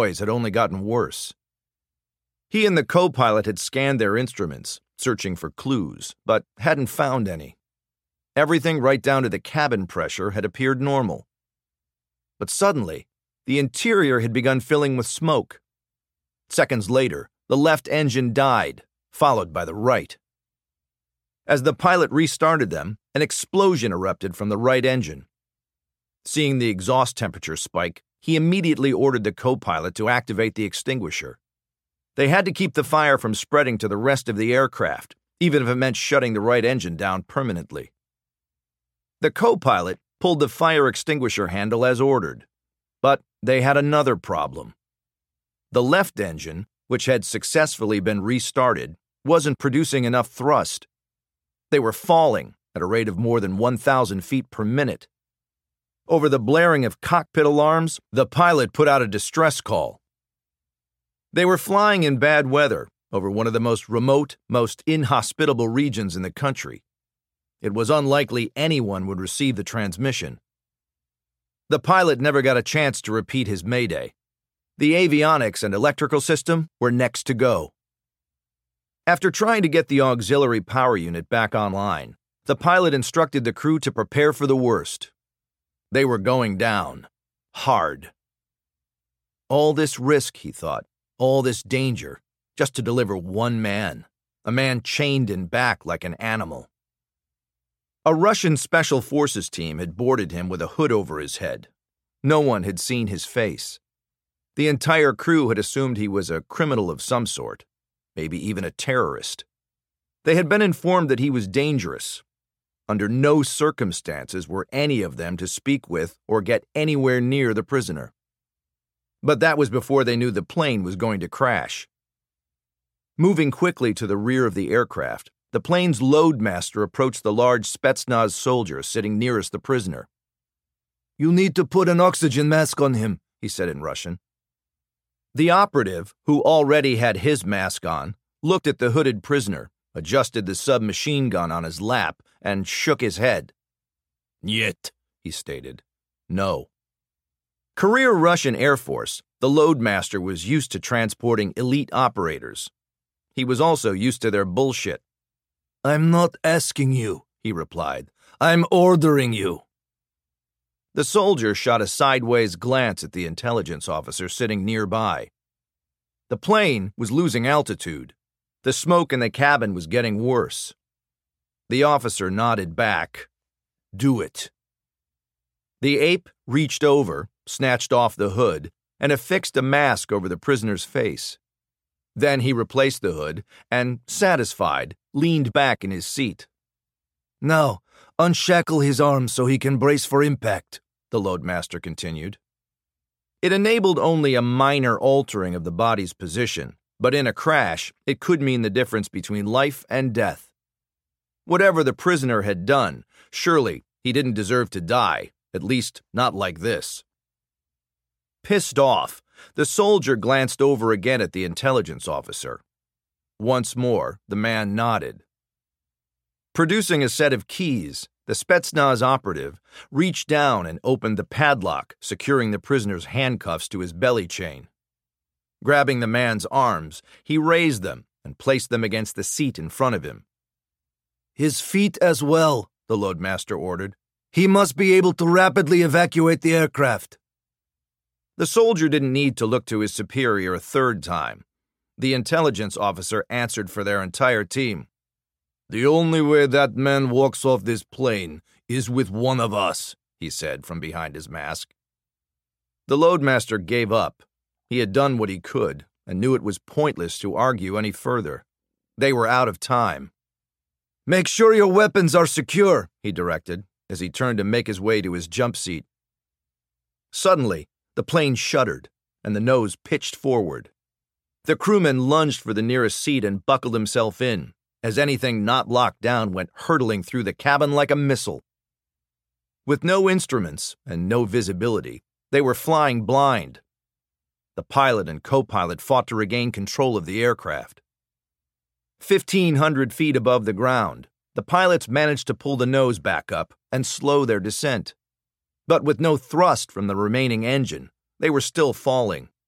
noise had only gotten worse. He and the co-pilot had scanned their instruments, searching for clues, but hadn't found any. Everything right down to the cabin pressure had appeared normal. But suddenly, the interior had begun filling with smoke. Seconds later, the left engine died, followed by the right. As the pilot restarted them, an explosion erupted from the right engine. Seeing the exhaust temperature spike, he immediately ordered the co-pilot to activate the extinguisher. They had to keep the fire from spreading to the rest of the aircraft, even if it meant shutting the right engine down permanently. The co-pilot pulled the fire extinguisher handle as ordered, but they had another problem. The left engine, which had successfully been restarted, wasn't producing enough thrust. They were falling at a rate of more than 1,000 feet per minute. Over the blaring of cockpit alarms, the pilot put out a distress call. They were flying in bad weather over one of the most remote, most inhospitable regions in the country. It was unlikely anyone would receive the transmission. The pilot never got a chance to repeat his mayday. The avionics and electrical system were next to go. After trying to get the auxiliary power unit back online, the pilot instructed the crew to prepare for the worst. They were going down. Hard. All this risk, he thought, all this danger, just to deliver one man, a man chained in back like an animal. A Russian Special Forces team had boarded him with a hood over his head. No one had seen his face. The entire crew had assumed he was a criminal of some sort, maybe even a terrorist. They had been informed that he was dangerous. Under no circumstances were any of them to speak with or get anywhere near the prisoner. But that was before they knew the plane was going to crash. Moving quickly to the rear of the aircraft, the plane's loadmaster approached the large Spetsnaz soldier sitting nearest the prisoner. "You need to put an oxygen mask on him," he said in Russian. The operative, who already had his mask on, looked at the hooded prisoner, adjusted the submachine gun on his lap, and shook his head. "Niet," he stated. No. Career Russian Air Force, the loadmaster was used to transporting elite operators. He was also used to their bullshit. "I'm not asking you," he replied. "I'm ordering you." The soldier shot a sideways glance at the intelligence officer sitting nearby. The plane was losing altitude. The smoke in the cabin was getting worse. The officer nodded back. "Do it." The ape reached over, snatched off the hood, and affixed a mask over the prisoner's face. Then he replaced the hood and, satisfied, leaned back in his seat. "Now, unshackle his arms so he can brace for impact," the loadmaster continued. It enabled only a minor altering of the body's position, but in a crash, it could mean the difference between life and death. Whatever the prisoner had done, surely he didn't deserve to die, at least not like this. Pissed off, the soldier glanced over again at the intelligence officer. Once more, the man nodded. Producing a set of keys, the Spetsnaz operative reached down and opened the padlock, securing the prisoner's handcuffs to his belly chain. Grabbing the man's arms, he raised them and placed them against the seat in front of him. "His feet as well," the loadmaster ordered. "He must be able to rapidly evacuate the aircraft." The soldier didn't need to look to his superior a third time. The intelligence officer answered for their entire team. "The only way that man walks off this plane is with one of us," he said from behind his mask. The loadmaster gave up. He had done what he could and knew it was pointless to argue any further. They were out of time. "Make sure your weapons are secure," he directed, as he turned to make his way to his jump seat. Suddenly, the plane shuddered, and the nose pitched forward. The crewman lunged for the nearest seat and buckled himself in, as anything not locked down went hurtling through the cabin like a missile. With no instruments and no visibility, they were flying blind. The pilot and co-pilot fought to regain control of the aircraft. 1,500 feet above the ground, the pilots managed to pull the nose back up and slow their descent. But with no thrust from the remaining engine, they were still falling.